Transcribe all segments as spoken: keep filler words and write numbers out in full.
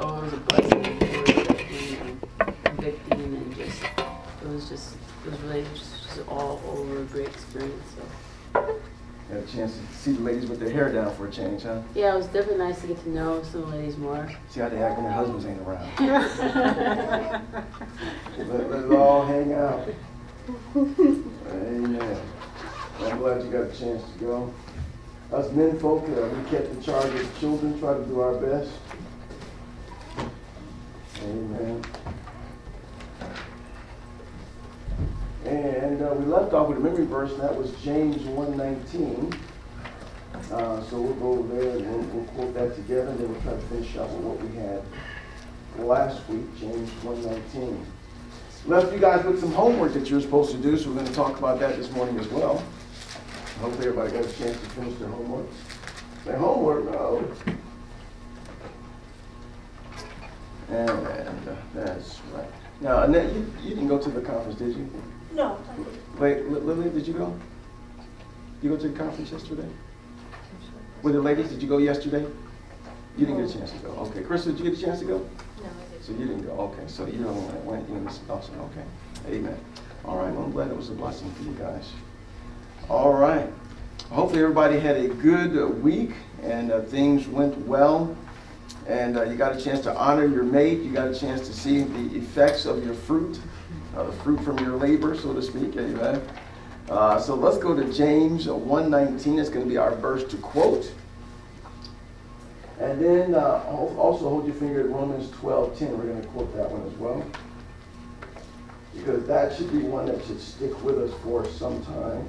oh, it was a blessing and and convicting, and just, it was just, it was really just, just all over a great experience. So. Had a chance to see the ladies with their hair down for a change, huh? Yeah, it was definitely nice to get to know some of the ladies more. See how they act when their husbands ain't around. let, let it all hang out. Amen. I'm glad you got a chance to go. Us men folk, uh, we kept the charge of children, try to do our best. Amen. And uh, we left off with a memory verse, and that was James one nineteen. Uh, so we'll go over there and we'll, we'll quote that together, and then we'll try to finish up with what we had last week, James one nineteen. Left you guys with some homework that you're supposed to do, so we're going to talk about that this morning as well. Hopefully everybody got a chance to finish their homework. Their homework, no. And uh, that's right. Now, Annette, you, you didn't go to the conference, did you? No, I didn't. Wait, Lily, did you go? You go to the conference yesterday? With the ladies, did you go yesterday? You didn't get a chance to go. Okay. Crystal, did you get a chance to go? No, I didn't. So you didn't go. Okay. So you don't went. You missed awesome. Okay. Amen. All right. Well, I'm glad it was a blessing for you guys. All right. Hopefully everybody had a good uh, week and uh, things went well. And uh, you got a chance to honor your mate. You got a chance to see the effects of your fruit, uh, the fruit from your labor, so to speak. Amen. Uh, so let's go to James one nineteen. It's going to be our verse to quote. And then uh, also hold your finger at Romans twelve ten. We're going to quote that one as well, because that should be one that should stick with us for some time.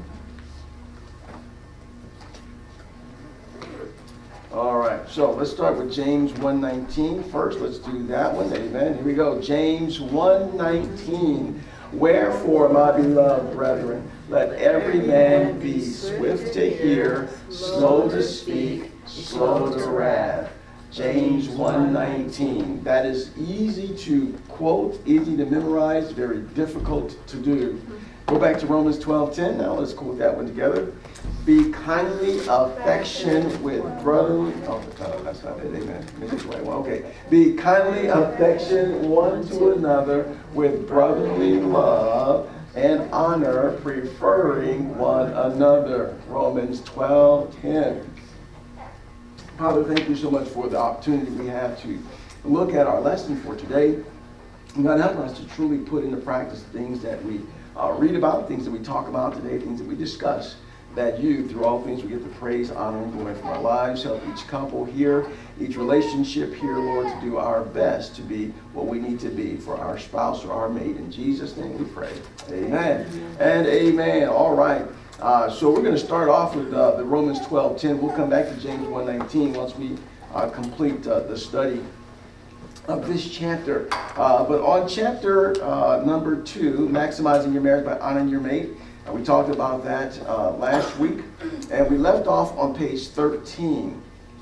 All right, so let's start with James one nineteen first. Let's do that one. Amen. Here we go. James one nineteen. Wherefore, my beloved brethren, let every man be swift to hear, slow to speak, slow to wrath. James one nineteen. That is easy to quote, easy to memorize, very difficult to do. Go back to Romans twelve ten. Now let's quote that one together. Be kindly affectioned with brotherly. Oh, that's not it. Amen. Okay. Be kindly affectioned one to another with brotherly love and honor, preferring one another. Romans twelve ten. Father, thank you so much for the opportunity we have to look at our lesson for today. God, help us to truly put into practice things that we uh, read about, things that we talk about today, things that we discuss. That you, through all things, we get the praise, honor, and glory from our lives. Help each couple here, each relationship here, Lord, to do our best to be what we need to be for our spouse or our mate. In Jesus' name we pray. Amen. Amen. And amen. All right. Uh, so we're going to start off with uh, the Romans twelve ten. We'll come back to James one nineteen once we uh, complete uh, the study of this chapter. Uh, but on chapter uh, number two, maximizing your marriage by honoring your mate, uh, we talked about that uh, last week, and we left off on page thirteen.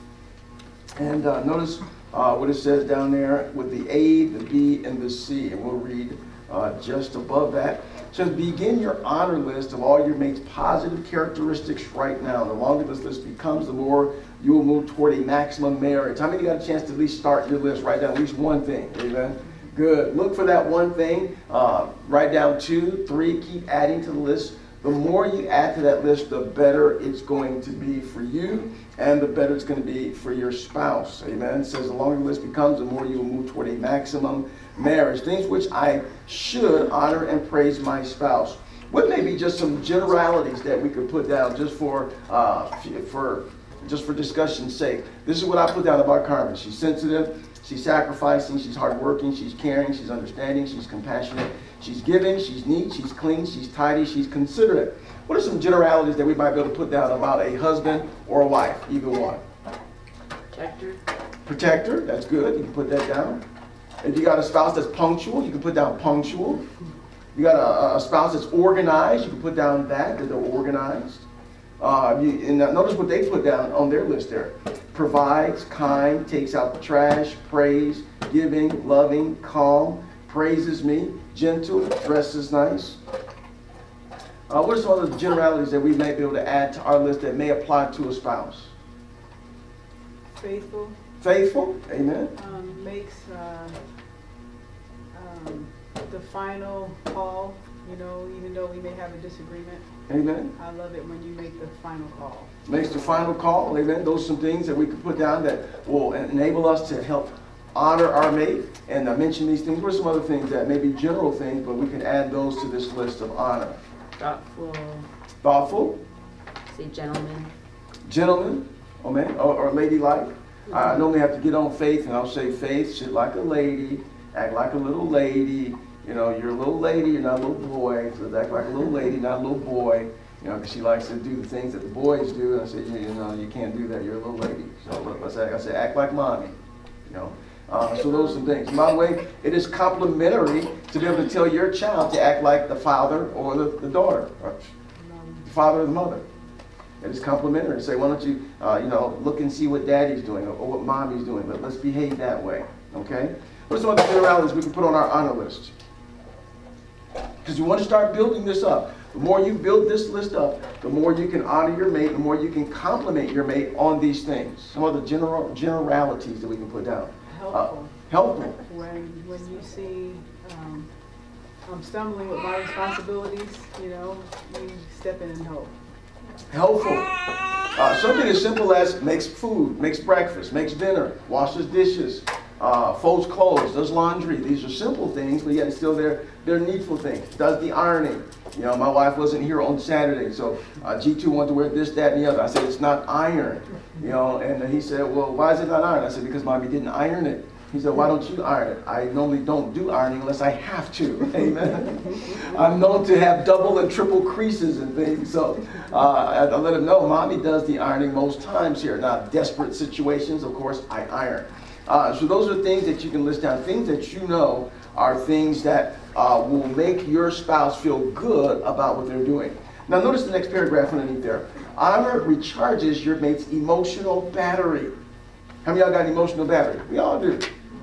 And uh, notice uh, what it says down there with the A, the B, and the C, and we'll read uh, just above that. It says, begin your honor list of all your mate's positive characteristics right now. The longer this list becomes, the more you will move toward a maximum marriage. How many got a chance to at least start your list? Write down at least one thing. Amen. Good. Look for that one thing. Uh, write down two, three. Keep adding to the list. The more you add to that list, the better it's going to be for you, and the better it's going to be for your spouse. Amen. It says the longer the list becomes, the more you will move toward a maximum marriage. Things which I should honor and praise my spouse. What may be just some generalities that we could put down just for uh, for just for discussion's sake. This is what I put down about Carmen. She's sensitive, she's sacrificing, she's hardworking, she's caring, she's understanding, she's compassionate, she's giving, she's neat, she's clean, she's tidy, she's considerate. What are some generalities that we might be able to put down about a husband or a wife? Either one. Protector. Protector, that's good. You can put that down. If you got a spouse that's punctual, you can put down punctual. You got a, a spouse that's organized, you can put down that, that they're organized. Uh, you, and notice what they put down on their list there. Provides, kind, takes out the trash, praise, giving, loving, calm, praises me, gentle, dresses nice. Uh, what are some of the generalities that we may be able to add to our list that may apply to a spouse? Faithful. Faithful, amen. Um, makes uh, um, the final call, you know, even though we may have a disagreement. Amen. I love it when you make the final call. Makes the final call, amen. Those are some things that we could put down that will enable us to help honor our mate. And I mentioned these things. What are some other things that may be general things, but we can add those to this list of honor? Thoughtful, Thoughtful, say gentleman. gentleman, amen, or, or ladylike. I normally have to get on Faith, and I'll say, Faith, sit like a lady, act like a little lady. You know, you're a little lady, you're not a little boy, so act like a little lady, not a little boy. You know, because she likes to do the things that the boys do. And I say, you know, you can't do that, you're a little lady. So let's act, I say, act like mommy, you know. Uh, so those are the things. By the way, it is complimentary to be able to tell your child to act like the father or the, the daughter, or the father or the mother. It is complimentary to say, why don't you, uh, you know, look and see what daddy's doing or, or what mommy's doing. But let's behave that way, okay? What are some other generalities we can put on our honor list? Because you want to start building this up. The more you build this list up, the more you can honor your mate, the more you can compliment your mate on these things. Some other general generalities that we can put down. Helpful. Uh, helpful. When when you see um, I'm stumbling with my responsibilities, you know, you step in and help. Helpful. Uh, something as simple as makes food, makes breakfast, makes dinner, washes dishes, uh, folds clothes, does laundry. These are simple things, but yet still they're, they're needful things. Does the ironing. You know, my wife wasn't here on Saturday, so uh, G two wanted to wear this, that, and the other. I said, it's not iron. You know, and he said, well, why is it not iron? I said, because mommy didn't iron it. He said, why don't you iron it? I normally don't do ironing unless I have to. Amen. I'm known to have double and triple creases and things. So uh, I, I let him know, mommy does the ironing most times here. Now, desperate situations, of course, I iron. Uh, so those are things that you can list down. Things that you know are things that uh, will make your spouse feel good about what they're doing. Now, notice the next paragraph underneath there. Honor recharges your mate's emotional battery. How many of y'all got emotional battery? We all do.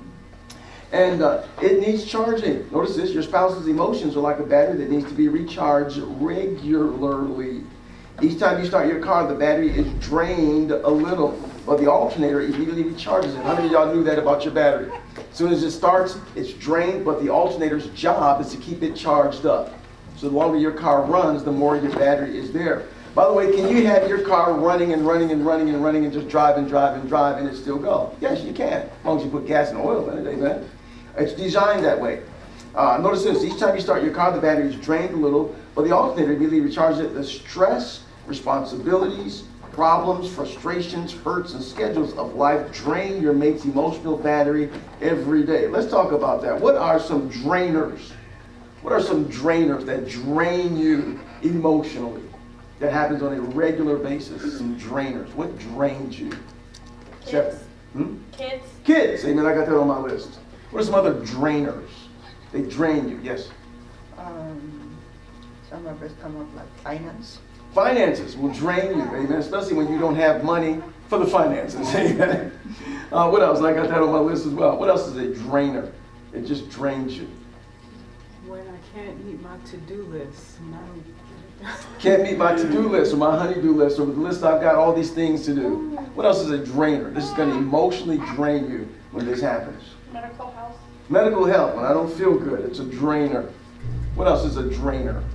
And uh, it needs charging. Notice this, your spouse's emotions are like a battery that needs to be recharged regularly. Each time you start your car, the battery is drained a little, but the alternator immediately recharges it. How many of y'all knew that about your battery? As soon as it starts, it's drained, but the alternator's job is to keep it charged up. So the longer your car runs, the more your battery is there. By the way, can you have your car running and running and running and running and just drive and drive and drive and it still go? Yes, you can, as long as you put gas and oil in it, amen? It's designed that way. Uh, notice this, each time you start your car, the battery is drained a little, but the alternator immediately recharges it. The stress, responsibilities, problems, frustrations, hurts, and schedules of life drain your mate's emotional battery every day. Let's talk about that. What are some drainers? What are some drainers that drain you emotionally? That happens on a regular basis. Some drainers. What drains you? Kids. Hmm? Kids. Kids. Amen. I got that on my list. What are some other drainers? They drain you. Yes. Um, some of us come up like finance. Finances will drain you. Amen. Especially when you don't have money for the finances. Amen. Uh, what else? I got that on my list as well. What else is a drainer? It just drains you. When I can't meet my to-do list, when I don't Can't meet my to-do list or my honey-do list or the list I've got all these things to do. What else is a drainer? This is going to emotionally drain you when this happens. Medical health. Medical health, when I don't feel good, it's a drainer. What else is a drainer?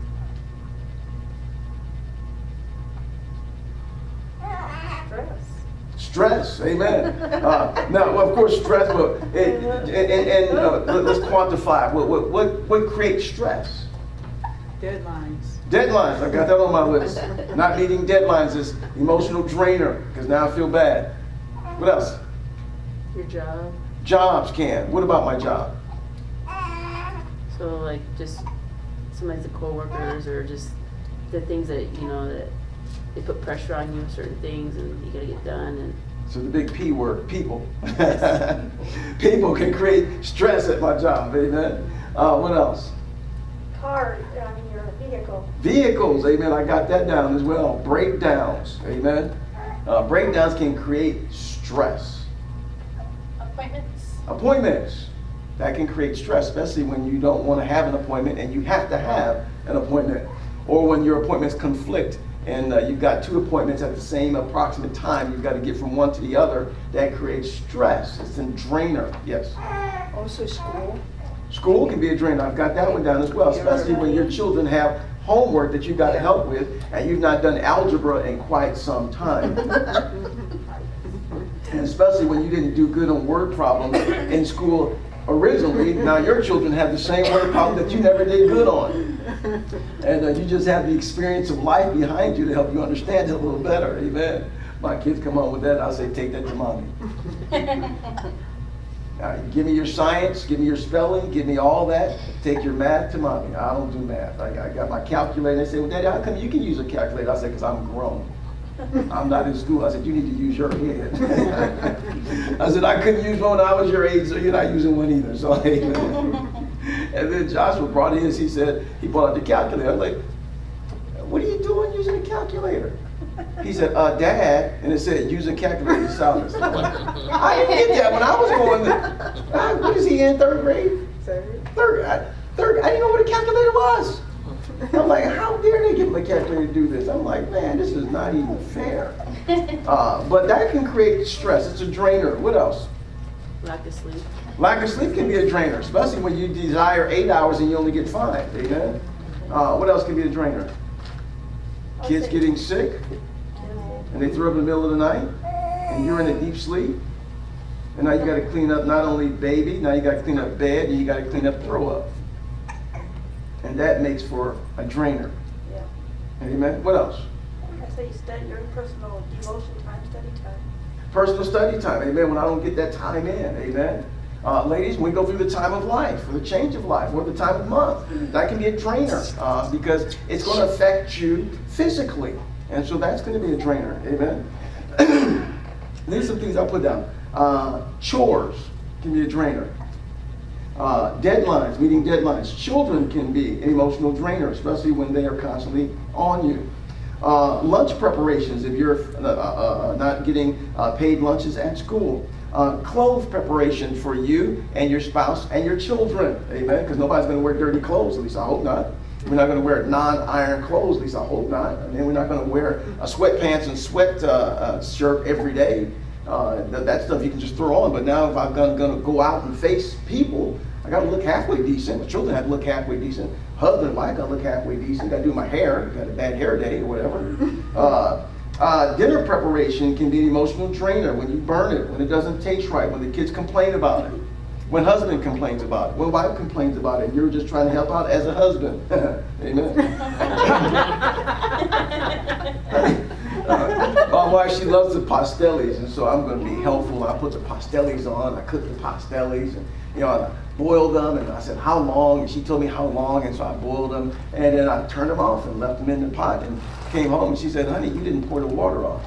Stress. Stress, amen. Uh, now, well, of course, stress, but it, and, and, and uh, let- let's quantify. What, what, what, what creates stress? deadlines. Deadlines, I got that on my list. Not meeting deadlines is emotional drainer, because now I feel bad. What else? Your job. Jobs can. What about my job? So like just sometimes the coworkers or just the things that you know that they put pressure on you, certain things, and you gotta get done. And So the big P word, people. People can create stress at my job, amen. Uh, what else? Car, I mean your vehicle. Vehicles, amen. I got that down as well. Breakdowns, amen. Uh, breakdowns can create stress. Appointments. Appointments, that can create stress, especially when you don't want to have an appointment and you have to have an appointment, or when your appointments conflict and uh, you've got two appointments at the same approximate time, you've got to get from one to the other, that creates stress. It's a drainer. Yes? Also school. School can be a drainer. I've got that one down as well, especially when your children have homework that you've got to help with, and you've not done algebra in quite some time. And especially when you didn't do good on word problems in school originally. Now your children have the same word problem that you never did good on. And uh, you just have the experience of life behind you to help you understand it a little better. Amen. My kids come home with that, I'll say, take that to mommy. Now, give me your science, give me your spelling, give me all that. Take your math to mommy. I don't do math. I, I got my calculator. They say, well, Daddy, how come you can use a calculator? I said, because I'm grown. I'm not in school. I said, you need to use your head. I said, I couldn't use one when I was your age, so you're not using one either. So, and then Joshua brought his, he said, he brought out the calculator. I was like, what are you doing using a calculator? He said, uh, Dad, and it said, use a calculator to solve this. I didn't get that when I was going to, uh, what is he in, third grade? Third. Third, I, third, I didn't know what a calculator was. I'm like, how dare they give him a calculator to do this? I'm like, man, this is not even fair. Uh, but that can create stress. It's a drainer. What else? Lack of sleep. Lack of sleep can be a drainer, especially when you desire eight hours and you only get five. Amen. Uh, what else can be a drainer? Kids getting sick, and they throw up in the middle of the night, and you're in a deep sleep. And now you got to clean up not only baby, now you got to clean up bed, and you got to clean up throw up. And that makes for a drainer. Yeah. Amen. What else? I say you study your personal devotion time, study time. Personal study time. Amen. When I don't get that time in. Amen. Uh, ladies, when we go through the time of life, or the change of life, or the time of month, that can be a drainer uh, because it's going to affect you physically. And so that's going to be a drainer. Amen. These are some things I'll put down. Uh, chores can be a drainer. Uh, deadlines, meeting deadlines. Children can be an emotional drainer, especially when they are constantly on you. Uh, lunch preparations, if you're uh, uh, not getting uh, paid lunches at school. Uh, clothes preparation for you and your spouse and your children. Amen. Because nobody's going to wear dirty clothes, at least I hope not. We're not going to wear non-iron clothes, at least I hope not. I mean, we're not going to wear a sweatpants and sweat uh, uh, shirt every day. Uh, that, that stuff you can just throw on. But now if I'm going to go out and face people, I got to look halfway decent. My children have to look halfway decent. Husband and wife got to look halfway decent. Got to do my hair. Got a bad hair day or whatever. Uh, uh, dinner preparation can be an emotional drainer when you burn it, when it doesn't taste right, when the kids complain about it, when husband complains about it, when wife complains about it, and you're just trying to help out as a husband. Amen. uh, my wife, she loves the pastellis, and so I'm going to be helpful. I put the pastellis on. I cook the pastellis, and you know, I boiled them, and I said, how long? And she told me how long, and so I boiled them, and then I turned them off and left them in the pot, and came home, and she said, honey, you didn't pour the water off.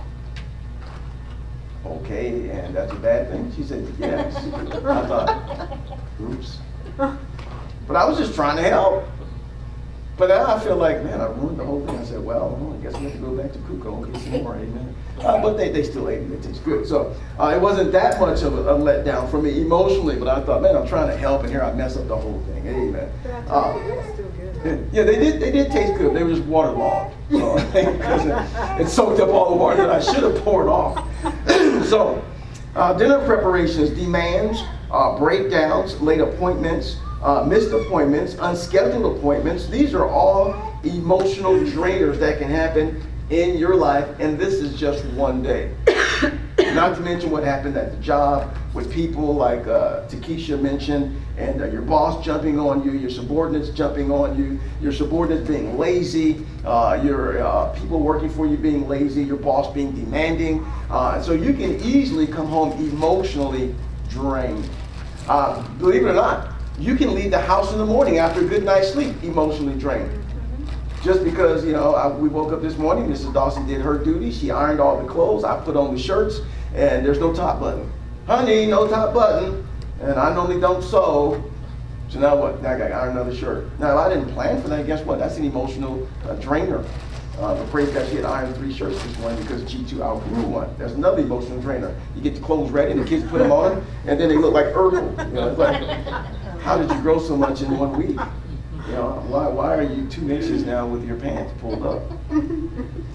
Okay, and that's a bad thing? She said, yes. I thought, oops. But I was just trying to help. But now I feel like, man, I ruined the whole thing. I said, well, I guess we have to go back to Kuko and get some more, amen. Uh, but they, they still ate it. It tastes good. So uh, it wasn't that much of a, a letdown for me emotionally, but I thought, man, I'm trying to help, and here I mess up the whole thing, amen. Uh, It's still good. yeah, they did. They did taste good. They were just waterlogged. So it, it soaked up all the water that I should have poured off. So, uh, dinner preparations, demands, uh, breakdowns, late appointments, uh, missed appointments, unscheduled appointments. These are all emotional drainers that can happen in your life, and this is just one day. Not to mention what happened at the job with people like uh, Takesha mentioned, and uh, your boss jumping on you, your subordinates jumping on you, your subordinates being lazy, uh, your uh, people working for you being lazy, your boss being demanding. Uh, so you can easily come home emotionally drained. Uh, believe it or not, you can leave the house in the morning after a good night's sleep emotionally drained. Just because, you know, I, we woke up this morning, Missus Dawson did her duty. She ironed all the clothes. I put on the shirts, and there's no top button. Honey, no top button. And I normally don't sew. So now what? Now I got to iron another shirt. Now, if I didn't plan for that, guess what? That's an emotional uh, drainer. Uh, but praise God, she had ironed three shirts this morning because G two outgrew one. That's another emotional drainer. You get the clothes ready, and the kids put them on, and then they look like Urkel. You know, it's like, how did you grow so much in one week? You know, why, why are you two inches now with your pants pulled up?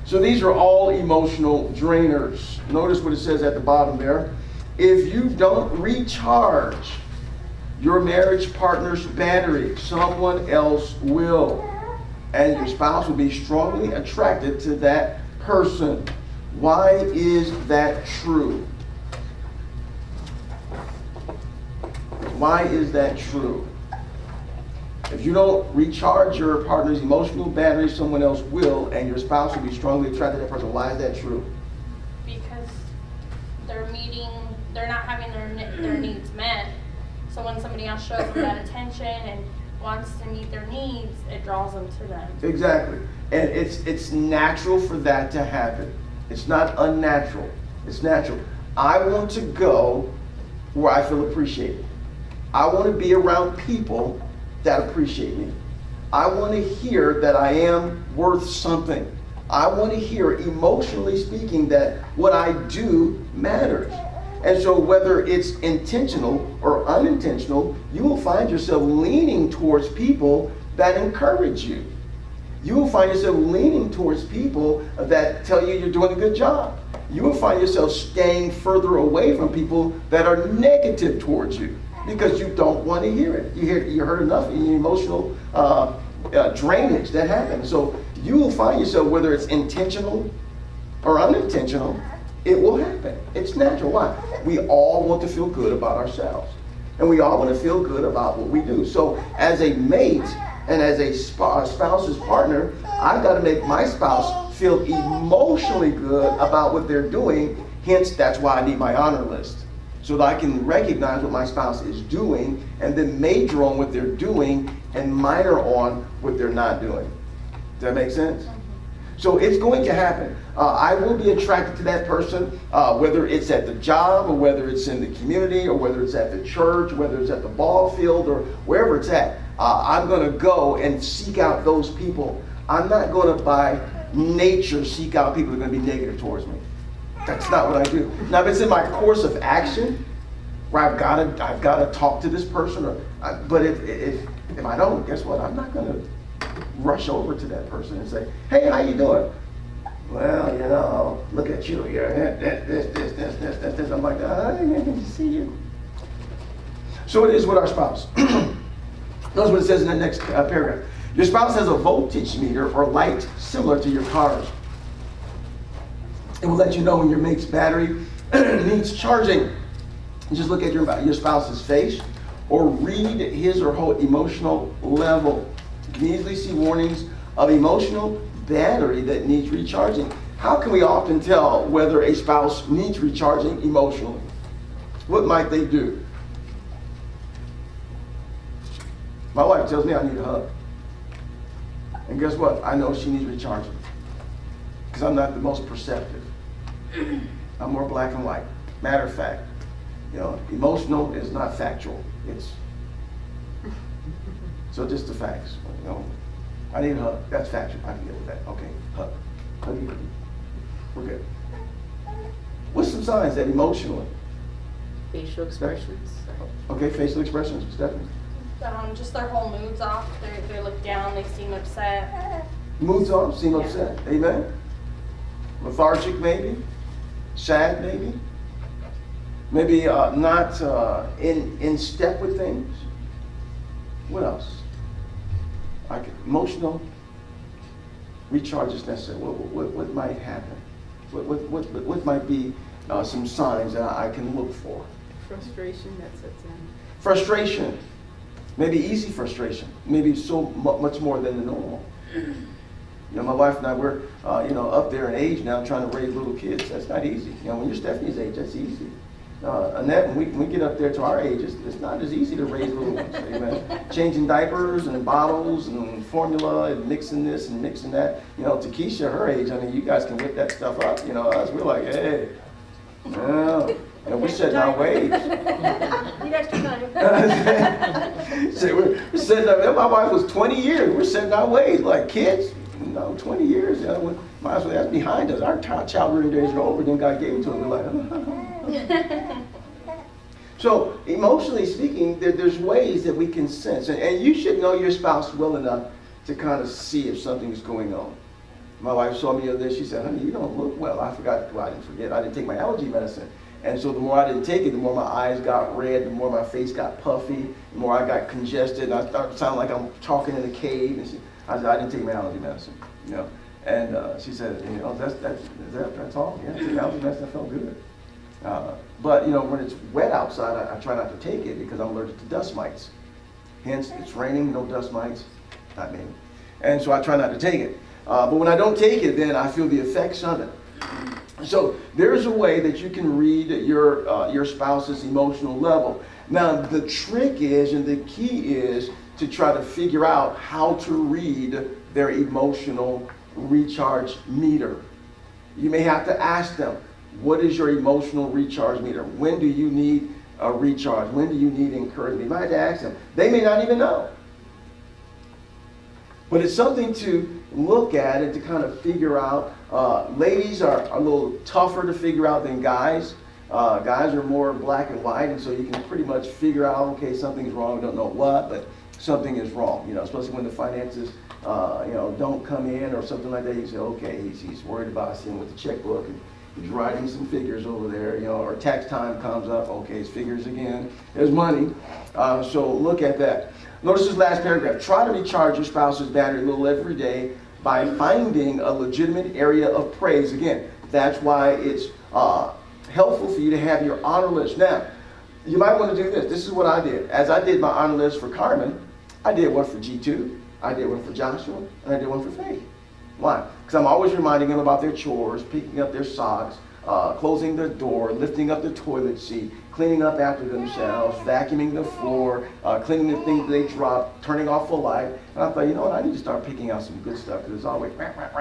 So these are all emotional drainers. Notice what it says at the bottom there. If you don't recharge your marriage partner's battery, someone else will. And your spouse will be strongly attracted to that person. Why is that true? Why is that true? If you don't recharge your partner's emotional battery, someone else will, and your spouse will be strongly attracted to that person. Why is that true? Because they're meeting, they're not having their ne- their needs met. So when somebody else shows them that attention and wants to meet their needs, it draws them to them. Exactly. And it's it's natural for that to happen. It's not unnatural. It's natural. I want to go where I feel appreciated. I want to be around people that appreciate me. I want to hear that I am worth something. I want to hear, emotionally speaking, that what I do matters. And so whether it's intentional or unintentional, you will find yourself leaning towards people that encourage you. You will find yourself leaning towards people that tell you you're doing a good job. You will find yourself staying further away from people that are negative towards you because you don't want to hear it. You hear, you heard enough in your emotional uh, uh, drainage that happens. So you will find yourself, whether it's intentional or unintentional, it will happen. It's natural. Why? We all want to feel good about ourselves. And we all want to feel good about what we do. So as a mate and as a spouse's partner, I've got to make my spouse feel emotionally good about what they're doing. Hence, that's why I need my honor list. So that I can recognize what my spouse is doing and then major on what they're doing and minor on what they're not doing. Does that make sense? So it's going to happen. Uh, I will be attracted to that person, uh, whether it's at the job or whether it's in the community or whether it's at the church, whether it's at the ball field or wherever it's at. Uh, I'm going to go and seek out those people. I'm not going to, by nature, seek out people that are going to be negative towards me. That's not what I do. Now, if it's in my course of action, where I've got to, I've got to talk to this person, or, I, but if, if if I don't, guess what? I'm not going to rush over to that person and say, "Hey, how you doing?" Well, you know, look at you. You're this, this, this, this, this, this, this. I'm like, I didn't see you. So it is with our spouse. Notice what it says in the next uh, paragraph. Your spouse has a voltage meter or light similar to your car's. It will let you know when your mate's battery needs charging. You just look at your, your spouse's face or read his or her emotional level. You can easily see warnings of emotional battery that needs recharging. How can we often tell whether a spouse needs recharging emotionally? What might they do? My wife tells me I need a hug. And guess what? I know she needs recharging. Because I'm not the most perceptive. I'm more black and white. Matter of fact, you know, emotional is not factual. It's so just the facts. You know, I need a hug. That's factual. I can deal with that. Okay, hug. Hug you. We're good. What's some signs that emotionally? Facial expressions. Okay, facial expressions, Stephanie. Um, just their whole mood's off. They they look down. They seem upset. Moods off, seem Yeah. upset. Amen. Lethargic, maybe. Sad, maybe. Maybe uh, not uh, in in step with things. What else? Like emotional recharge is necessary. What, what, what might happen? What, what, what, what might be uh, some signs that I can look for? Frustration that sets in. Frustration. Maybe easy frustration. Maybe so mu- much more than the normal. You know, my wife and I, we're, uh, you know, up there in age now trying to raise little kids. That's not easy. You know, when you're Stephanie's age, that's easy. Uh, Annette, when we, when we get up there to our age, it's, it's not as easy to raise little ones. Amen. Changing diapers and bottles and formula and mixing this and mixing that. You know, to Keisha, her age, I mean, you guys can whip that stuff up. You know, us, we're like, hey, yeah. And we're setting our ways. Need extra time. So we're, we're setting our, my wife was twenty years. We're setting our ways. Like kids, you know, twenty years. You know, we might as well, that's behind us. Our child child rearing days are over. Then God gave it to us. We're like, so emotionally speaking, there, there's ways that we can sense. And, and you should know your spouse well enough to kind of see if something is going on. My wife saw me the other day, she said, honey, you don't look well. I forgot, well, I didn't forget, I didn't take my allergy medicine. And so the more I didn't take it, the more my eyes got red, the more my face got puffy, the more I got congested, and I started sounding like I'm talking in a cave. And she, I said, I didn't take my allergy medicine, you know. And uh, she said, you know, that's, that's, that, that's all? Yeah, I took allergy medicine, I felt good. Uh, but, you know, when it's wet outside, I, I try not to take it because I'm allergic to dust mites. Hence, it's raining, no dust mites, not me. And so I try not to take it. Uh, but when I don't take it, then I feel the effects of it. So there's a way that you can read your, uh, your spouse's emotional level. Now, the trick is, and the key is, to try to figure out how to read their emotional recharge meter. You may have to ask them, what is your emotional recharge meter? When do you need a recharge? When do you need encouragement? You might have to ask them. They may not even know. But it's something to look at and to kind of figure out. Uh, ladies are a little tougher to figure out than guys. Uh, guys are more black and white, and so you can pretty much figure out, okay, something's wrong, we don't know what, but something is wrong, you know, especially when the finances, uh, you know, don't come in or something like that. You say, okay, he's, he's worried about seeing with the checkbook, and he's writing some figures over there, you know, or tax time comes up, okay, it's figures again, there's money. Uh, so look at that. Notice this last paragraph. Try to recharge your spouse's battery a little every day by finding a legitimate area of praise. Again, that's why it's uh, helpful for you to have your honor list. Now, you might want to do this. This is what I did. As I did my honor list for Carmen, I did one for G two, I did one for Joshua, and I did one for Faith. Why? Because I'm always reminding them about their chores, picking up their socks, uh, closing the door, lifting up the toilet seat, cleaning up after themselves, vacuuming the floor, uh, cleaning the things they dropped, turning off the light. And I thought, you know what, I need to start picking out some good stuff, because it's always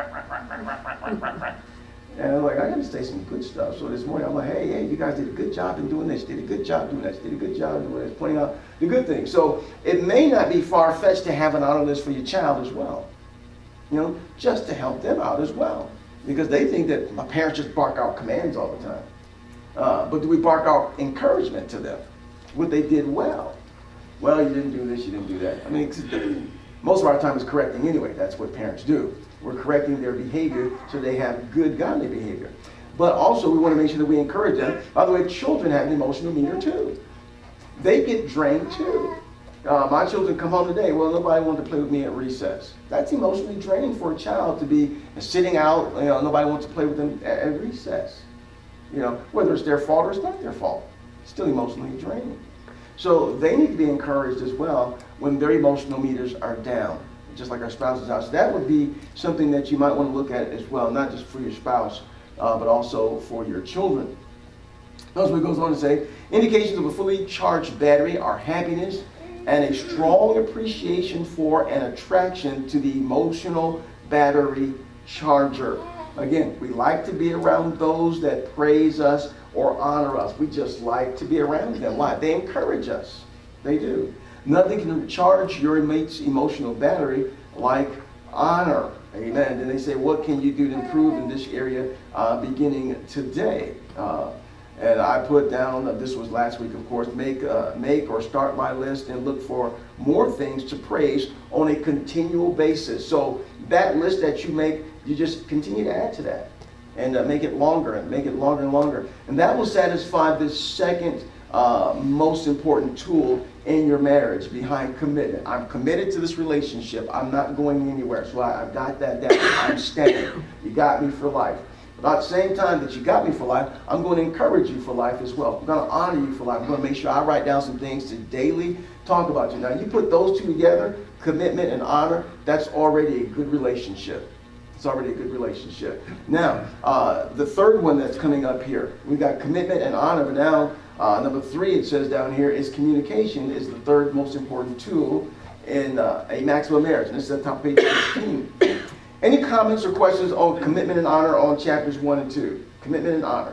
and I'm like, I got to say some good stuff. So this morning I'm like, hey, hey, you guys did a good job in doing this, did a good job doing this, did a good job doing this, pointing out the good things. So it may not be far-fetched to have an honor list for your child as well, you know, just to help them out as well. Because they think that my parents just bark out commands all the time. Uh, but do we bark out encouragement to them? What they did well? Well, you didn't do this, you didn't do that. I mean, most of our time is correcting anyway. That's what parents do. We're correcting their behavior so they have good godly behavior. But also we want to make sure that we encourage them. By the way, children have an emotional meter too. They get drained too. Uh, my children come home today, well, nobody wanted to play with me at recess. That's emotionally draining for a child to be sitting out, you know, nobody wants to play with them at, at recess. You know, whether it's their fault or it's not their fault. It's still emotionally draining. So they need to be encouraged as well when their emotional meters are down, just like our spouse's house. So that would be something that you might want to look at as well, not just for your spouse, uh, but also for your children. Notice what it goes on to say, indications of a fully charged battery are happiness and a strong appreciation for and attraction to the emotional battery charger. Again, we like to be around those that praise us or honor us. We just like to be around them. Why? They encourage us. They do. Nothing can charge your mate's emotional battery like honor. Amen. And they say, what can you do to improve in this area uh, beginning today? Uh, and I put down, uh, this was last week, of course, make, uh, make or start my list and look for more things to praise on a continual basis. So that list that you make, you just continue to add to that and uh, make it longer and make it longer and longer. And that will satisfy this second uh, most important tool in your marriage behind commitment. I'm committed to this relationship. I'm not going anywhere. So I, I've got that down. I'm staying. You got me for life. But at the same time that you got me for life, I'm going to encourage you for life as well. I'm going to honor you for life. I'm going to make sure I write down some things to daily talk about you. Now, you put those two together, commitment and honor, that's already a good relationship. It's already a good relationship. Now, uh, the third one that's coming up here, we've got commitment and honor. But now, uh, number three, it says down here, is communication is the third most important tool in uh, a maximum marriage. And this is at the top of page fifteen. Any comments or questions on commitment and honor on chapters one and two? Commitment and honor.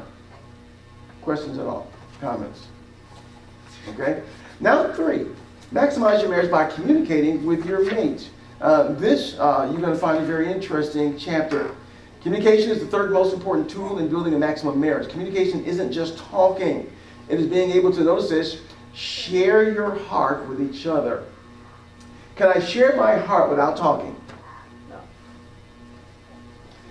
Questions at all? Comments? Okay. Now three. Maximize your marriage by communicating with your mate. Uh, this uh, you're going to find a very interesting chapter. Communication is the third most important tool in building a maximum marriage. Communication isn't just talking. It is being able to, notice this, share your heart with each other. Can I share my heart without talking?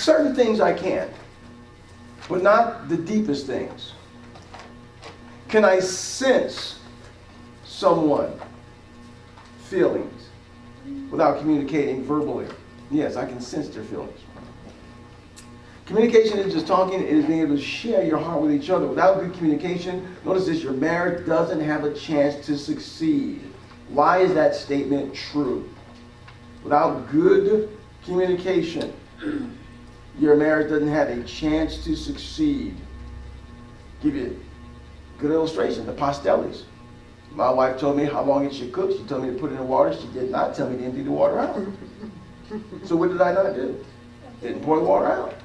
certain things I can, but not the deepest things. Can I sense someone feelings without communicating verbally? Yes, I can sense their feelings. Communication isn't just talking, it is being able to share your heart with each other. Without good communication, notice this, your marriage doesn't have a chance to succeed. Why is that statement true? Without good communication, your marriage doesn't have a chance to succeed. Give you a good illustration, the pastellis. My wife told me how long it should cook. She told me to put it in the water. She did not tell me to empty the water out. So what did I not do? Didn't pour the water out.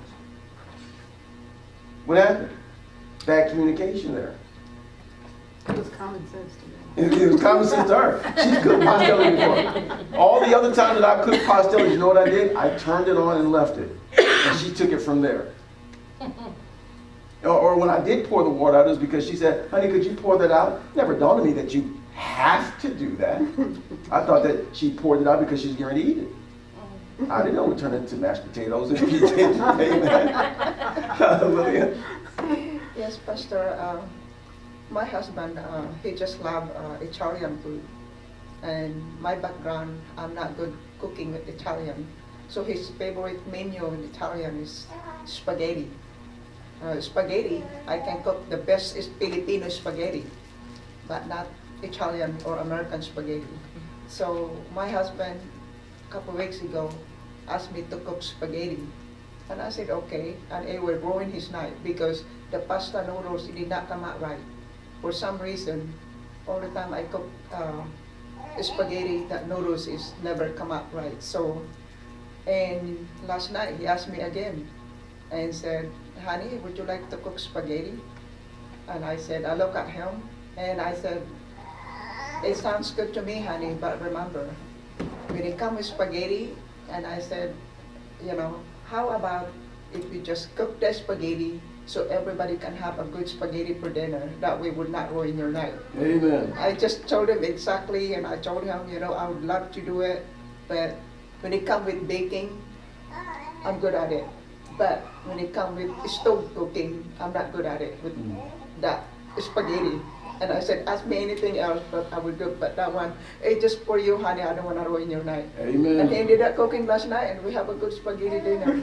What happened? Bad communication there. It was common sense to me. It, it was common sense to her. She's cooked pastelli before. All the other times that I cooked pastelli, you know what I did? I turned it on and left it. And she took it from there. Or, or when I did pour the water out, it was because she said, honey, could you pour that out? It never dawned on me that you have to do that. I thought that she poured it out because she's going to eat it. I didn't know it would turn into mashed potatoes if you did. Amen. Hallelujah. Yes, Pastor. Uh, my husband, uh, he just loves uh, Italian food. And my background, I'm not good cooking with Italian. So his favorite menu in Italian is spaghetti. Uh, spaghetti, I can cook the best is Filipino spaghetti, but not Italian or American spaghetti. So my husband, a couple of weeks ago, asked me to cook spaghetti. And I said, okay, and it will ruin his night because the pasta noodles did not come out right. For some reason, all the time I cook uh, spaghetti, that noodles is never come out right. So, and last night he asked me again and said, honey, would you like to cook spaghetti? And I said, I look at him and I said, it sounds good to me, honey, but remember, when it comes with spaghetti, and I said, you know, how about if we just cook the spaghetti so everybody can have a good spaghetti for dinner? That way would not ruin your night. Amen. I just told him exactly, and I told him, you know, I would love to do it, but when it comes with baking, I'm good at it. But when it comes with stove cooking, I'm not good at it with mm. that spaghetti. And I said, ask me anything else, but I will do. But that one, it's just for you, honey. I don't want to ruin your night. Amen. And he ended up cooking last night, and we have a good spaghetti dinner.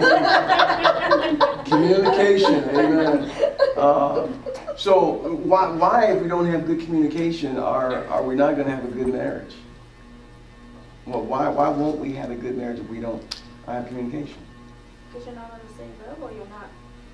Amen. Communication. Amen. Uh, so why, why, if we don't have good communication, are are we not going to have a good marriage? Well, why why won't we have a good marriage if we don't have communication? Because you're not on the same level, you're not.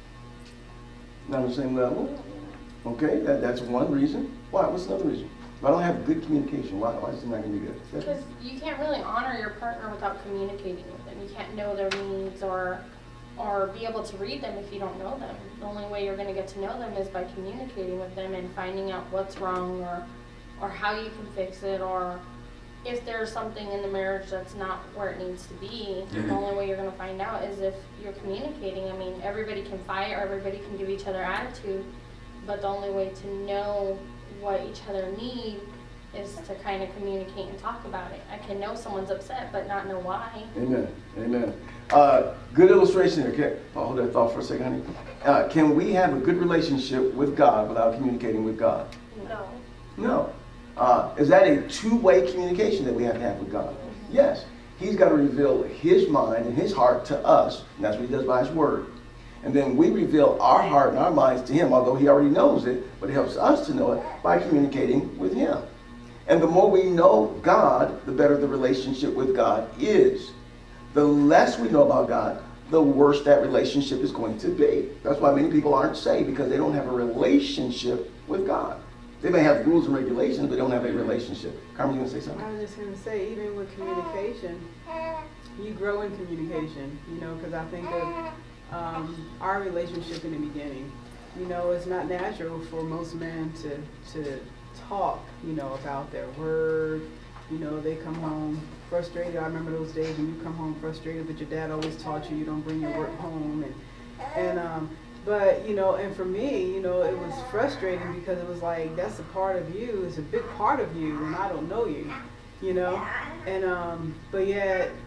Not on the same level? Okay, that, that's one reason. Why? What's another reason? If I don't have good communication, why, why is it not going to be good? Because you can't really honor your partner without communicating with them. You can't know their needs or or be able to read them if you don't know them. The only way you're going to get to know them is by communicating with them and finding out what's wrong or or how you can fix it, or if there's something in the marriage that's not where it needs to be. The only way you're going to find out is if you're communicating. I mean, everybody can fight or everybody can give each other attitude, but the only way to know what each other need is to kind of communicate and talk about it. I can know someone's upset, but not know why. Amen. Amen. Uh, good illustration here. Okay, I'll hold that thought for a second, honey. Uh, can we have a good relationship with God without communicating with God? No. No. Uh, is that a two-way communication that we have to have with God? Yes. He's got to reveal his mind and his heart to us, and that's what he does by his word. And then we reveal our heart and our minds to him, although he already knows it, but it helps us to know it by communicating with him. And the more we know God, the better the relationship with God is. The less we know about God, the worse that relationship is going to be. That's why many people aren't saved, because they don't have a relationship with God. They may have rules and regulations, but don't have a relationship. Carmen, you want to say something? I was just going to say, even with communication, you grow in communication, you know, because I think of um, our relationship in the beginning. You know, it's not natural for most men to, to talk, you know, about their word. You know, they come home frustrated. I remember those days when you come home frustrated, but your dad always taught you you don't bring your work home. And, and um, but, you know, and for me, you know, it was frustrating because it was like, that's a part of you. It's a big part of you, and I don't know you, you know. And, um, but yet,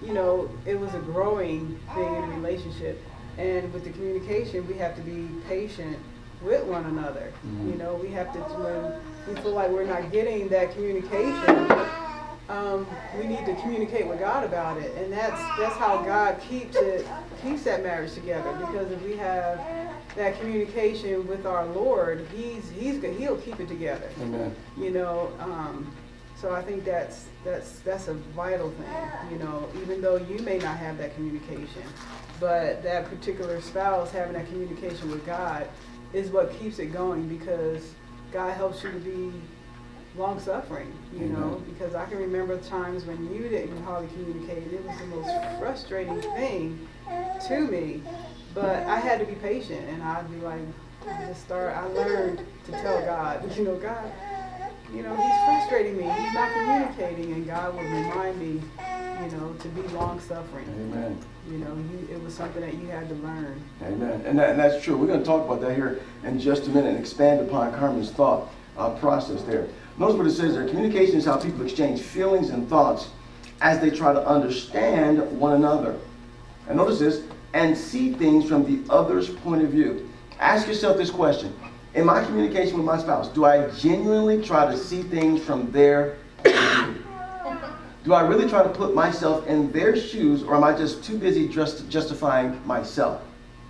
you know, it was a growing thing in a relationship. And with the communication, we have to be patient with one another. Mhm. You know, we have to, when we feel like we're not getting that communication, um, we need to communicate with God about it. And that's that's how God keeps it, keeps that marriage together. Because if we have that communication with our Lord, He's He's good. He'll keep it together. Amen. You know, um, so I think that's that's that's a vital thing. You know, even though you may not have that communication, but that particular spouse having that communication with God is what keeps it going, because God helps you to be long-suffering, you Amen. know, because I can remember times when you didn't hardly communicate. It was the most frustrating thing to me, but I had to be patient, and I'd be like, I just start, I learned to tell God, you know, God, you know, He's frustrating me, He's not communicating, and God would remind me, you know, to be long-suffering. Amen. You know, you, it was something that you had to learn. Amen. And, that, and that's true. We're going to talk about that here in just a minute and expand upon Carmen's thought uh, process there. Notice what it says there. Communication is how people exchange feelings and thoughts as they try to understand one another. And notice this, and see things from the other's point of view. Ask yourself this question. In my communication with my spouse, do I genuinely try to see things from their point of view? Do I really try to put myself in their shoes, or am I just too busy just justifying myself?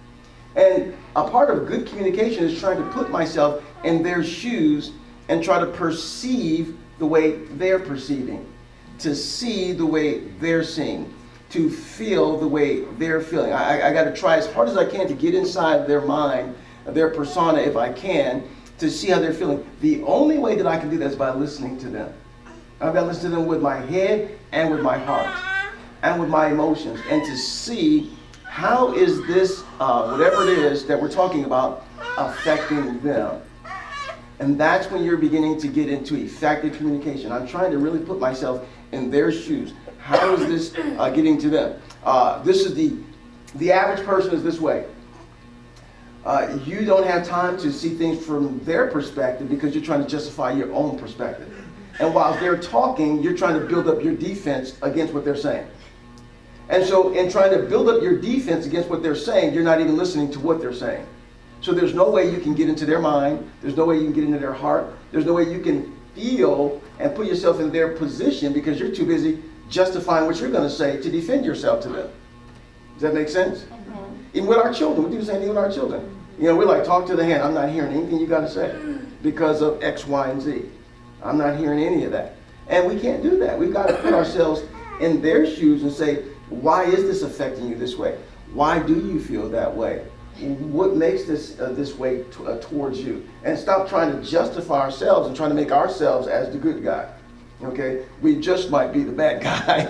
And a part of good communication is trying to put myself in their shoes and try to perceive the way they're perceiving, to see the way they're seeing, to feel the way they're feeling. I, I got to try as hard as I can to get inside their mind, their persona if I can, to see how they're feeling. The only way that I can do that is by listening to them. I've got to listen to them with my head and with my heart and with my emotions, and to see how is this, uh, whatever it is that we're talking about, affecting them. And that's when you're beginning to get into effective communication. I'm trying to really put myself in their shoes. How is this uh, getting to them? Uh, this is the, the average person is this way. Uh, you don't have time to see things from their perspective because you're trying to justify your own perspective. And while they're talking, you're trying to build up your defense against what they're saying. And so in trying to build up your defense against what they're saying, you're not even listening to what they're saying. So there's no way you can get into their mind. There's no way you can get into their heart. There's no way you can feel and put yourself in their position because you're too busy justifying what you're going to say to defend yourself to them. Does that make sense? Mm-hmm. Even with our children, we do the same thing with our children. You know, we're like, talk to the hand. I'm not hearing anything you got to say because of X, Y, and Z. I'm not hearing any of that. And we can't do that. We've got to put ourselves in their shoes and say, why is this affecting you this way? Why do you feel that way? What makes this uh, this way t- uh, towards you? And stop trying to justify ourselves and trying to make ourselves as the good guy. Okay? We just might be the bad guy.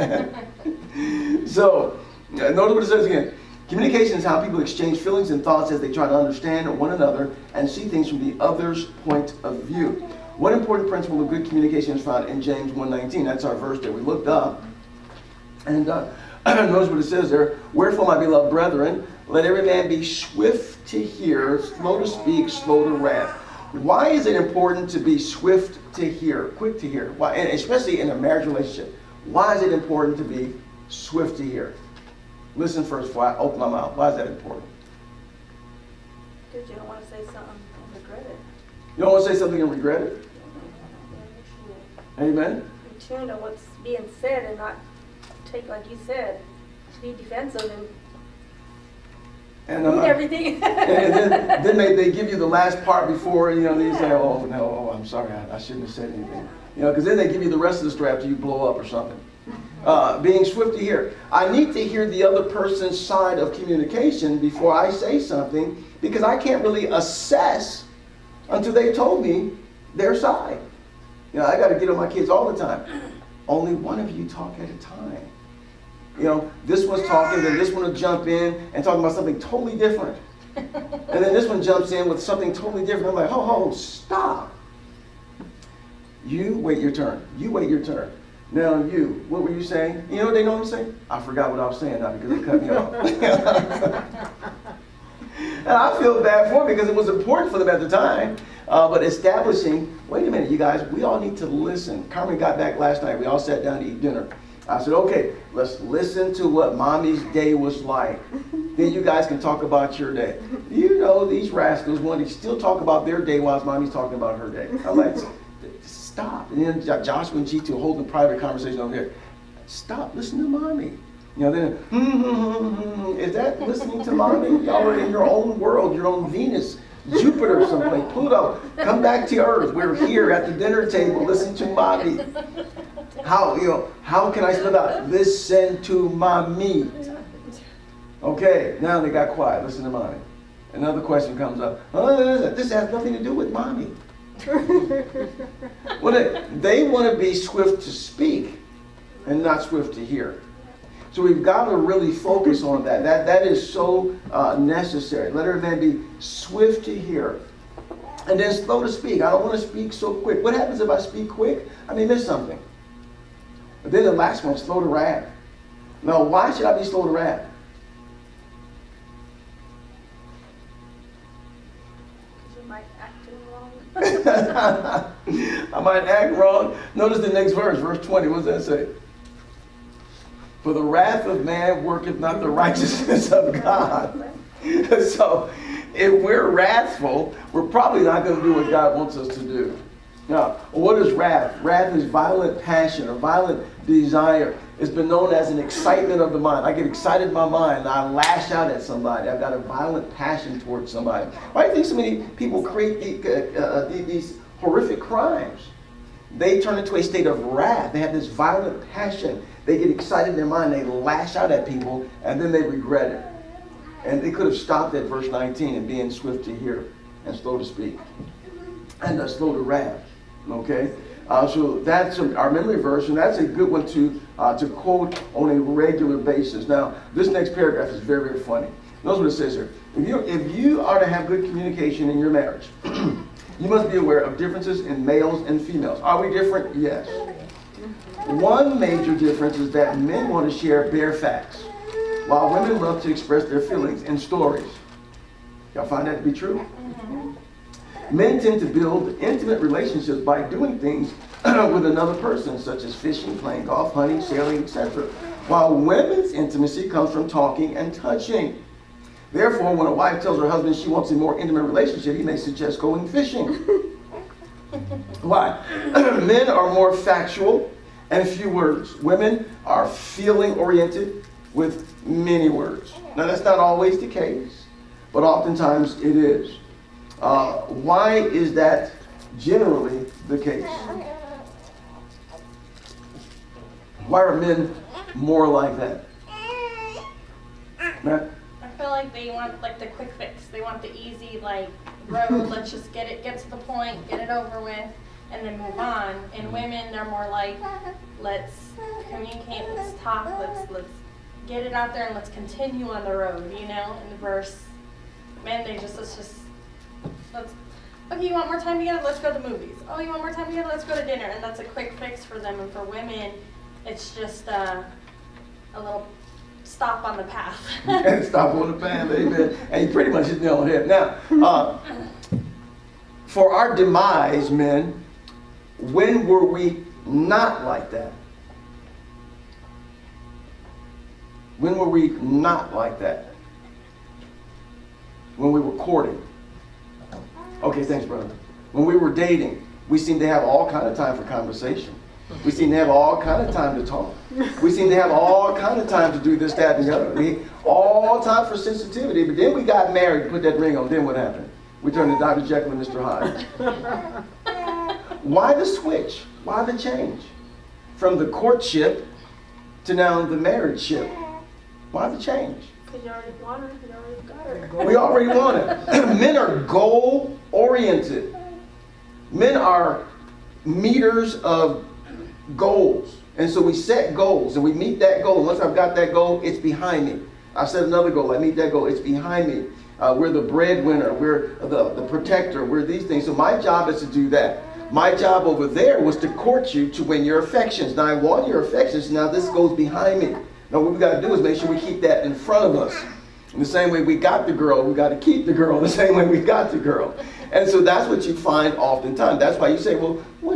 Amen. So, uh, notice what it says again. Communication is how people exchange feelings and thoughts as they try to understand one another and see things from the other's point of view. One important principle of good communication is found in James one nineteen. That's our verse that we looked up. And uh, notice what it says there. Wherefore, my beloved brethren, let every man be swift to hear, slow to speak, slow to wrath. Why is it important to be swift to hear, quick to hear? Why, and especially in a marriage relationship. Why is it important to be swift to hear? Listen first before I open my mouth. Why is that important? Because you don't want to say something and regret it. You don't want to say something and regret it? Amen? Be tuned on what's being said and not take, like you said, be defensive and And, um, read everything. and then, then they, they give you the last part before, you know, and you say, oh, no, oh, I'm sorry, I, I shouldn't have said anything. You know, because then they give you the rest of the story after you blow up or something. Uh, being swift to hear. I need to hear the other person's side of communication before I say something, because I can't really assess until they've told me their side. You know, I got to get on my kids all the time. Only one of you talk at a time. You know, this one's talking, then this one will jump in and talk about something totally different. And then this one jumps in with something totally different. I'm like, ho, ho, stop. You wait your turn. You wait your turn. Now you, what were you saying? You know what they normally say? I forgot what I was saying now because they cut me off. And I feel bad for it because it was important for them at the time. Uh, but establishing, wait a minute, you guys, we all need to listen. Carmen got back last night. We all sat down to eat dinner. I said, okay, let's listen to what mommy's day was like. Then you guys can talk about your day. You know, these rascals want to still talk about their day while mommy's talking about her day. I'm like, stop. And then Joshua and G two holding a private conversation over here. Stop, listen to mommy. You know, then, hmm, hmm, hmm, hmm. Is that listening to mommy? Y'all are in your own world, your own Venus, Jupiter, someplace, Pluto. Come back to Earth. We're here at the dinner table, listen to mommy. How, you know, how can I spell out? Listen to mommy. Okay, now they got quiet. Listen to mommy. Another question comes up. Oh, this has nothing to do with mommy. Well, they, they want to be swift to speak and not swift to hear. So we've got to really focus on that. That that is so uh, necessary. Let every man be swift to hear, and then slow to speak. I don't want to speak so quick. What happens if I speak quick? I may miss something. But then the last one, slow to wrath. Now, why should I be slow to wrath? You might act wrong. I might act wrong. Notice the next verse, verse twenty. What does that say? For the wrath of man worketh not the righteousness of God. So, if we're wrathful, we're probably not going to do what God wants us to do. Now, what is wrath? Wrath is violent passion or violent desire. It's been known as an excitement of the mind. I get excited in my mind and I lash out at somebody. I've got a violent passion towards somebody. Why do you think so many people create the, uh, these horrific crimes? They turn into a state of wrath. They have this violent passion. They get excited in their mind. They lash out at people and then they regret it. And they could have stopped at verse nineteen and being swift to hear and slow to speak and uh, slow to wrath. Okay, uh, so that's our memory verse, and that's a good one to uh, to quote on a regular basis. Now, this next paragraph is very, very funny. Notice what it says here. If you if you are to have good communication in your marriage, you must be aware of differences in males and females. Are we different? Yes. One major difference is that men want to share bare facts, while women love to express their feelings in stories. Y'all find that to be true? Mm-hmm. Men tend to build intimate relationships by doing things with another person, such as fishing, playing golf, hunting, sailing, et cetera, while women's intimacy comes from talking and touching. Therefore, when a wife tells her husband she wants a more intimate relationship, he may suggest going fishing. Why? Men are more factual and few words. Women are feeling-oriented with many words. Now, that's not always the case, but oftentimes it is. Uh, why is that generally the case? Why are men more like that? Matt? I feel like they want like the quick fix. They want the easy like road. Let's just get it, get to the point, get it over with, and then move on. And women, they're more like, let's communicate, let's talk, let's let's get it out there, and let's continue on the road. You know, in the verse, men, they just let's just let's. Okay, you want more time together? Let's go to the movies. Oh, you want more time together? Let's go to dinner. And that's a quick fix for them. And for women, it's just uh, a little stop on the path. And stop on the path, amen. And you pretty much hit the nail on the head. Now, uh, for our demise, men, when were we not like that? When were we not like that? When we were courting. Okay, thanks, brother. When we were dating, we seemed to have all kind of time for conversation. We seem to have all kind of time to talk. We seem to have all kind of time to do this, that, and the other. We all time for sensitivity. But then we got married, put that ring on. Then what happened? We turned to Doctor Jekyll and Mister Hyde. Why the switch? Why the change? From the courtship to now the marriageship. Why the change? Because you already want her, you already got her. We already want it. Men are goal-oriented. Men are meters of goals. And so we set goals and we meet that goal. Once I've got that goal, it's behind me. I set another goal, I meet that goal, it's behind me. Uh, we're the breadwinner, we're the, the protector, we're these things. So my job is to do that. My job over there was to court you to win your affections. Now I won your affections, now this goes behind me. Now what we got to do is make sure we keep that in front of us. In the same way we got the girl, we got to keep the girl. The same way we got the girl. And so that's what you find oftentimes. That's why you say, well, what happened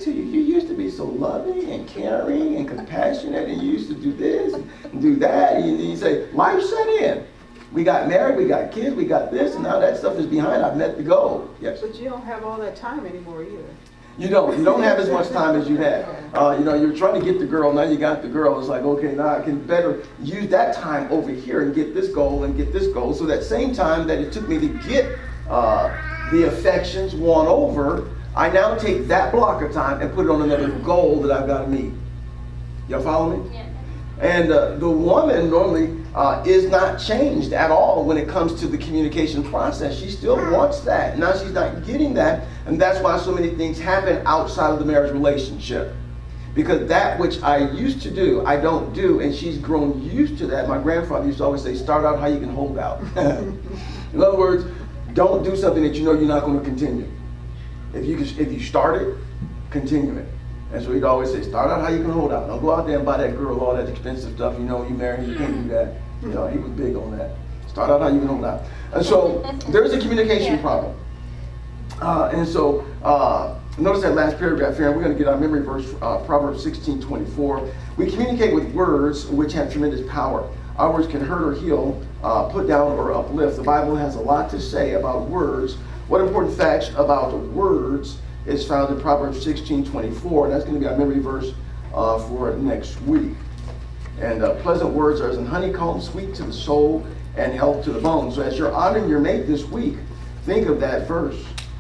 to you. You used to be so loving and caring and compassionate, and you used to do this and do that. And you say, life set in. We got married, we got kids, we got this, and now that stuff is behind. I've met the goal. Yes. But you don't have all that time anymore either. You don't. You don't have as much time as you had. Uh, you know, you're trying to get the girl. Now you got the girl. It's like, okay, now I can better use that time over here and get this goal and get this goal. So that same time that it took me to get uh, the affections won over, I now take that block of time and put it on another goal that I've got to meet. Y'all follow me? Yeah. And uh, the woman normally uh, is not changed at all when it comes to the communication process. She still wants that. Now she's not getting that, and that's why so many things happen outside of the marriage relationship. Because that which I used to do, I don't do, and she's grown used to that. My grandfather used to always say, start out how you can hold out. In other words, don't do something that you know you're not going to continue. If you, can, if you start it, continue it. And so he'd always say, start out how you can hold out. Don't go out there and buy that girl all that expensive stuff. You know, you marry, you can't do that. You know, he was big on that. Start out how you can hold out. And so there's a communication Yeah. problem. Uh, and so uh, notice that last paragraph here. We're going to get our memory verse, uh, Proverbs sixteen twenty-four. We communicate with words which have tremendous power. Our words can hurt or heal, uh, put down or uplift. The Bible has a lot to say about words. What important facts about words is found in Proverbs sixteen twenty-four. That's going to be our memory verse uh, for next week. And uh, pleasant words are as in honeycomb, sweet to the soul and health to the bones. So as you're honoring your mate this week, think of that verse.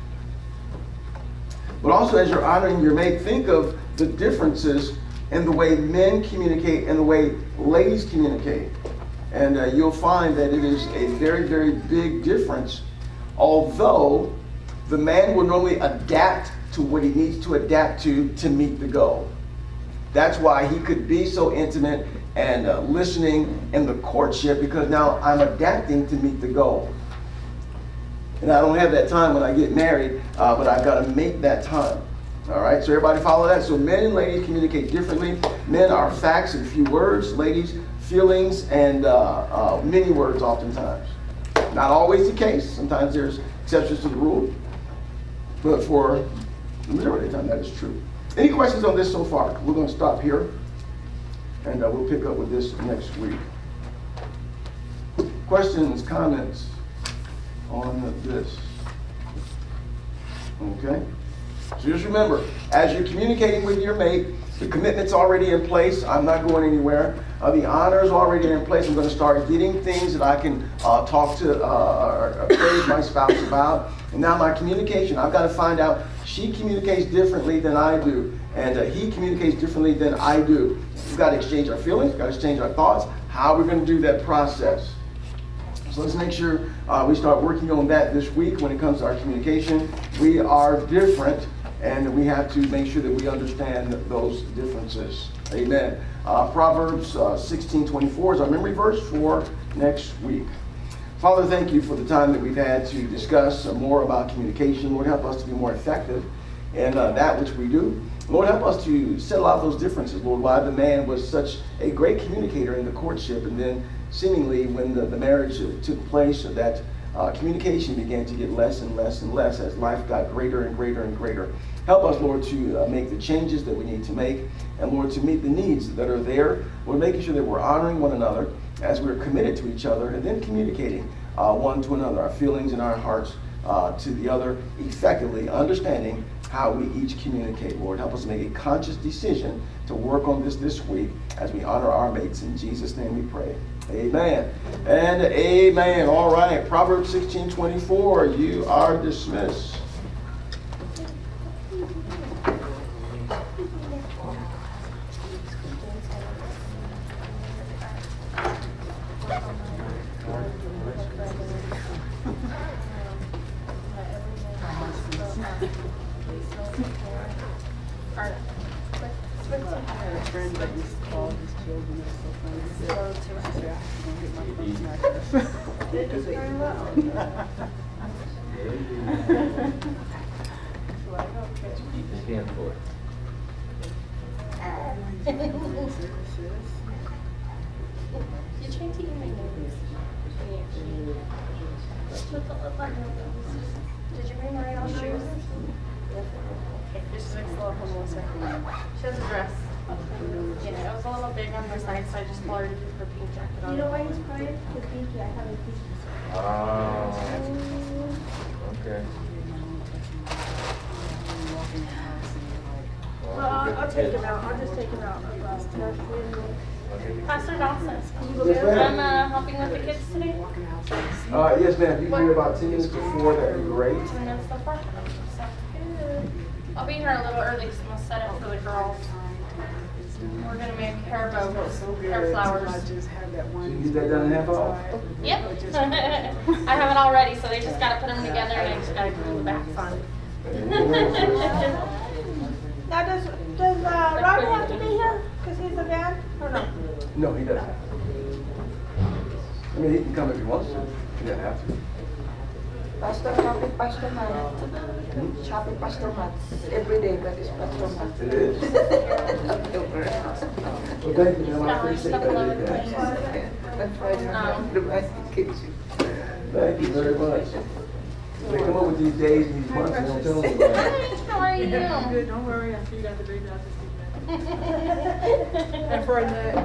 But also as you're honoring your mate, think of the differences in the way men communicate and the way ladies communicate. And uh, you'll find that it is a very, very big difference. Although the man will normally adapt to what he needs to adapt to to meet the goal. That's why he could be so intimate and uh, listening in the courtship, because now I'm adapting to meet the goal. And I don't have that time when I get married, uh, but I've got to make that time. All right, so everybody follow that? So men and ladies communicate differently. Men are facts and few words. Ladies, feelings and uh, uh, many words oftentimes. Not always the case. Sometimes there's exceptions to the rule. But for the majority of the time, that is true. Any questions on this so far? We're going to stop here, and uh, we'll pick up with this next week. Questions, comments on this? Okay. So just remember, as you're communicating with your mate, the commitment's already in place. I'm not going anywhere. Uh, the honor's already in place. I'm going to start getting things that I can uh, talk to uh, or praise my spouse about. And now my communication, I've got to find out, she communicates differently than I do. And uh, he communicates differently than I do. We've got to exchange our feelings. We've got to exchange our thoughts. How we're going to do that process. So let's make sure uh, we start working on that this week when it comes to our communication. We are different, and we have to make sure that we understand those differences. Amen. Uh, Proverbs uh, sixteen twenty-four is our memory verse for next week. Father, thank you for the time that we've had to discuss uh, more about communication. Lord, help us to be more effective in uh, that which we do. Lord, help us to settle out those differences, Lord, why the man was such a great communicator in the courtship, and then seemingly when the, the marriage took place, that uh, communication began to get less and less and less as life got greater and greater and greater. Help us, Lord, to uh, make the changes that we need to make, and Lord, to meet the needs that are there. We're making sure that we're honoring one another as we're committed to each other, and then communicating uh, one to another, our feelings and our hearts uh, to the other effectively, understanding how we each communicate. Lord, help us make a conscious decision to work on this this week as we honor our mates. In Jesus' name we pray. Amen and amen. All right, Proverbs sixteen twenty-four, you are dismissed. You're trying to eat my nose. With the lip on your nose. Did you bring Marielle's shoes? Okay, this looks a little Melissa. She has a dress. Yeah, it was a little big on her side, so I just told her to put her pink jacket on. You know why he's crying? Because Pinky, I have a Pinky. Oh, okay. Well, I'll, I'll take him out. I'll just take him out. Pastor Dawson, Yes, I'm ma'am. uh, helping with the kids today. Uh, yes, ma'am, if you can be about ten minutes before, that'd be great. And then stuff like that. So, I'll be here a little early because I'm gonna set up for the girls. We're gonna make hair bows, hair flowers. I just have that So one. you get that done in half hour? Yep. I have it all ready, so they just gotta put them together and I just gotta glue the backs on. Now, does, does uh, Robert have to be here? Because he's a man? Or no? No, he doesn't. I mean, he can come if he wants to. He doesn't have to. Pastor, happy Pastor Matt. Happy Pastor Matt. Every day that is Pastor Matt. It is. Well, thank you, ma'am. I appreciate that. That's why Um, everybody keeps you. Thank you very much. They come up with these days and these months and don't tell anybody. Hi, how are you? Good, don't worry, I see you got the big job to see that. And for that.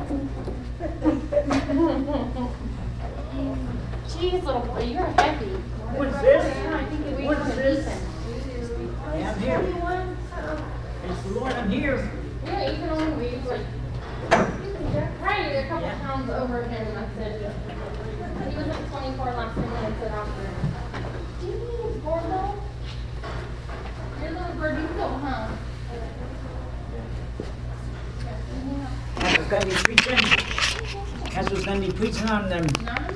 Jeez, little boy, you're heavy. What is this? I think you weigh What is more this? decent. I am here. It's the Lord, I'm here. Yeah, you can only weigh like probably a couple pounds over him. That's it. He was like twenty-four last time when I put out there. Jeez, Gordo. You're a little gordito, huh? Pastor's gonna be preaching. Pastor's gonna be preaching on them. No?